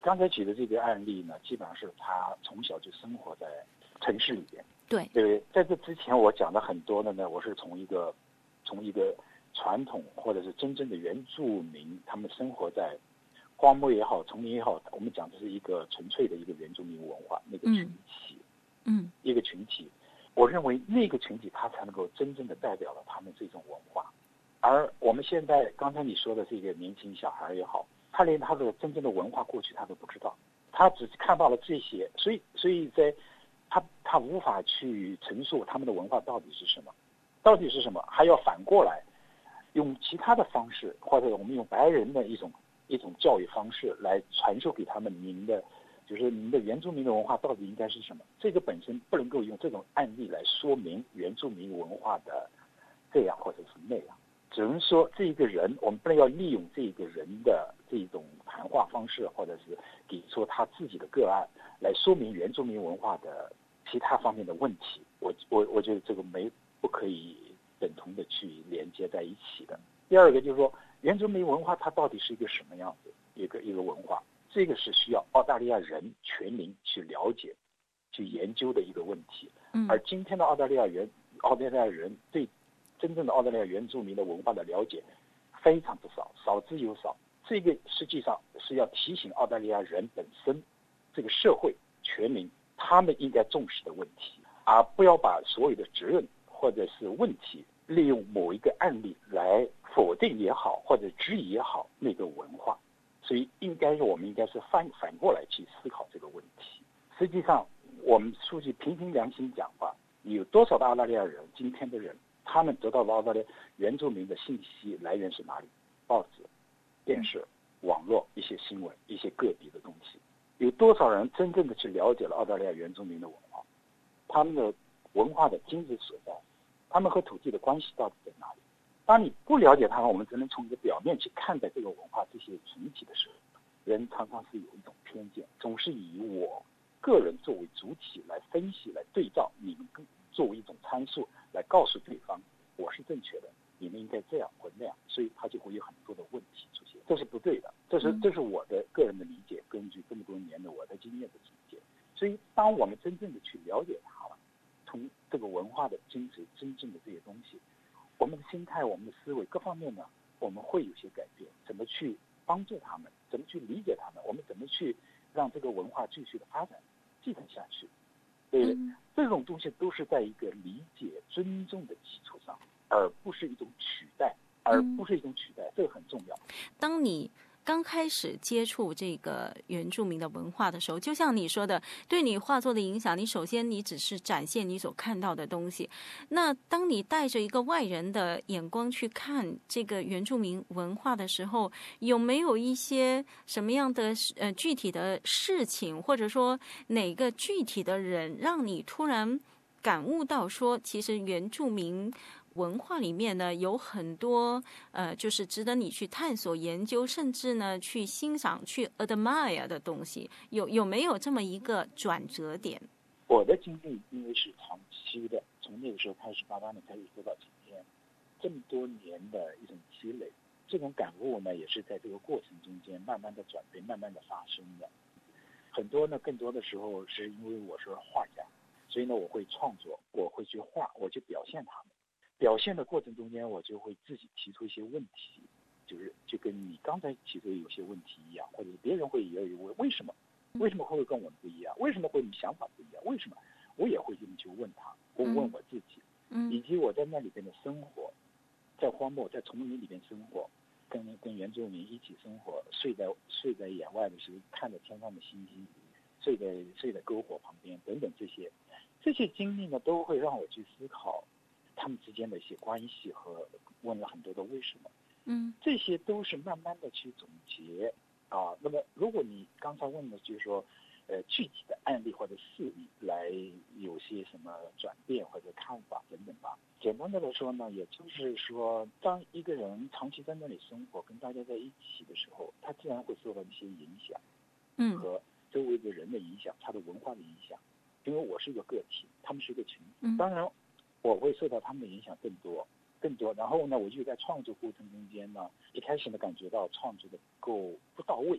刚才举的这个案例呢，基本上是他从小就生活在城市里边。 对， 在这之前我讲的很多的呢，我是从一个传统或者是真正的原住民，他们生活在荒漠也好，丛林也好，我们讲的是一个纯粹的一个原住民文化那个群体，一个群体。我认为那个群体他才能够真正的代表了他们这种文化。而我们现在刚才你说的这个年轻小孩也好，他连他的真正的文化过去他都不知道，他只看到了这些，所以在他无法去陈述他们的文化到底是什么，还要反过来用其他的方式，或者我们用白人的一种教育方式来传授给他们您的原住民的文化到底应该是什么。这个本身不能够用这种案例来说明原住民文化的这样或者是那样，只能说这个人，我们不能要利用这个人的这种谈话方式，或者是给出他自己的个案来说明原住民文化的其他方面的问题。我觉得这个不可以等同的去连接在一起的。第二个就是说，原住民文化它到底是一个什么样子一个文化，这个是需要澳大利亚人全民去了解、去研究的一个问题。而今天的澳大利亚人对真正的澳大利亚原住民的文化的了解非常之少，少之又少。这个实际上是要提醒澳大利亚人本身，这个社会全民他们应该重视的问题，而不要把所有的责任或者是问题利用某一个案例来否定也好，或者质疑也好那个文化。所以我们应该是反过来去思考这个问题。实际上我们说句凭良心讲话，有多少的澳大利亚人，今天的人他们得到的澳大利亚原住民的信息来源是哪里？报纸、电视、网络，一些新闻，一些个别的东西。有多少人真正的去了解了澳大利亚原住民的文化，他们的文化的精髓所在，他们和土地的关系到底在哪里？当你不了解他们，我们只能从一个表面去看待这个文化这些群体的时候，人常常是有一种偏见，总是以我个人作为主体来分析、来对照，你们作为一种参数来告诉对方我是正确的，你们应该这样或那样，所以他就会有很多的问题出现，这是不对的。这是我的个人的理解，根据这么多年的我的经验的理解。所以当我们真正的去了解它了，从这个文化的精髓真正的这些东西，我们的心态、我们的思维各方面呢，我们会有些改变。怎么去帮助他们，怎么去理解他们，我们怎么去让这个文化继续的发展继承下去。对，这种东西都是在一个理解、尊重的基础上，而不是一种取代，这个很重要。 当你刚开始接触这个原住民的文化的时候，就像你说的，对你画作的影响，你首先你只是展现你所看到的东西。那当你带着一个外人的眼光去看这个原住民文化的时候，有没有一些什么样的具体的事情，或者说哪个具体的人，让你突然感悟到说，其实原住民文化里面呢有很多就是值得你去探索研究，甚至呢去欣赏、去 admire 的东西，有没有这么一个转折点？ 我的经历因为是长期的，从那个时候开始88年开始做到今天，这么多年的一种积累，这种感悟呢也是在这个过程中间慢慢的转变、慢慢的发生的。很多呢更多的时候是因为我是画家，所以呢我会创作，我会去画，我去表现他们。表现的过程中间，我就会自己提出一些问题，就跟你刚才提出有些问题一样，或者别人会也有问为什么会跟我们不一样，为什么会想法不一样，为什么我也会这么去问他，我问我自己，以及我在那里边的生活，在荒漠在丛林里边生活，跟原住民一起生活，睡在野外的时候看着天上的星星，睡在篝火旁边等等，这些经历呢都会让我去思考他们之间的一些关系，和问了很多的为什么。这些都是慢慢的去总结啊。那么如果你刚才问的就是说具体的案例或者事例来有些什么转变或者看法等等吧，简单的来说呢，也就是说当一个人长期在那里生活，跟大家在一起的时候，他自然会受到一些影响，和周围的人的影响，他的文化的影响。因为我是一个个体，他们是一个群体，当然我会受到他们的影响更多。然后呢，我就在创作过程中间呢，一开始呢感觉到创作的不到位，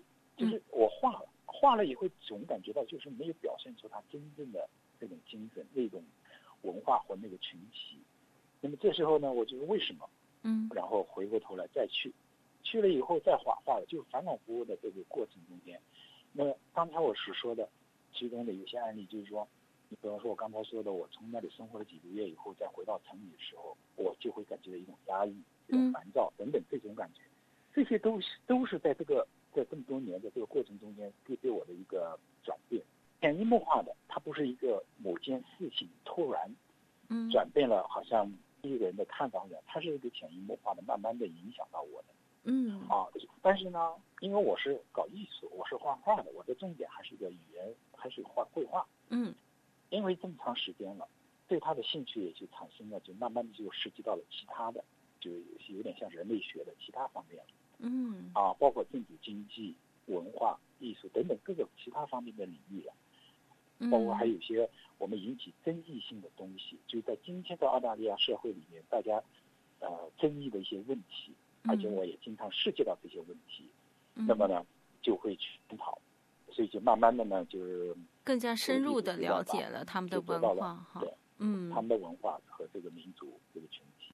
就是我画了以后，总感觉到就是没有表现出他真正的那种精神、那种文化和那个群体。那么这时候呢，我就是为什么？然后回过头来再去了以后再画了，就反反复复的这个过程中间。那么刚才我是说的，其中的有些案例就是说，你比方说我刚才说的，我从那里生活了几个月以后，再回到城里的时候，我就会感觉到一种压抑、一种烦躁等等这种感觉。这些都是在这么多年的这个过程中间对我的一个转变，潜移默化的，它不是一个某件事情突然转变了，好像一个人的看法一样，它是一个潜移默化的，慢慢的影响到我的。但是呢，因为我是搞艺术，我是画画的，我的重点还是一个语言，还是绘画。因为这么长时间了，对他的兴趣也就产生了，就慢慢的就涉及到了其他的，就有点像人类学的其他方面了。包括政治、经济、文化、艺术等等各个其他方面的领域了。包括还有一些我们引起争议性的东西，就是在今天的澳大利亚社会里面，大家争议的一些问题，而且我也经常涉及到这些问题，那么呢就会去探讨，所以就慢慢的呢就是更加深入的了解了他们的文化他们的文化，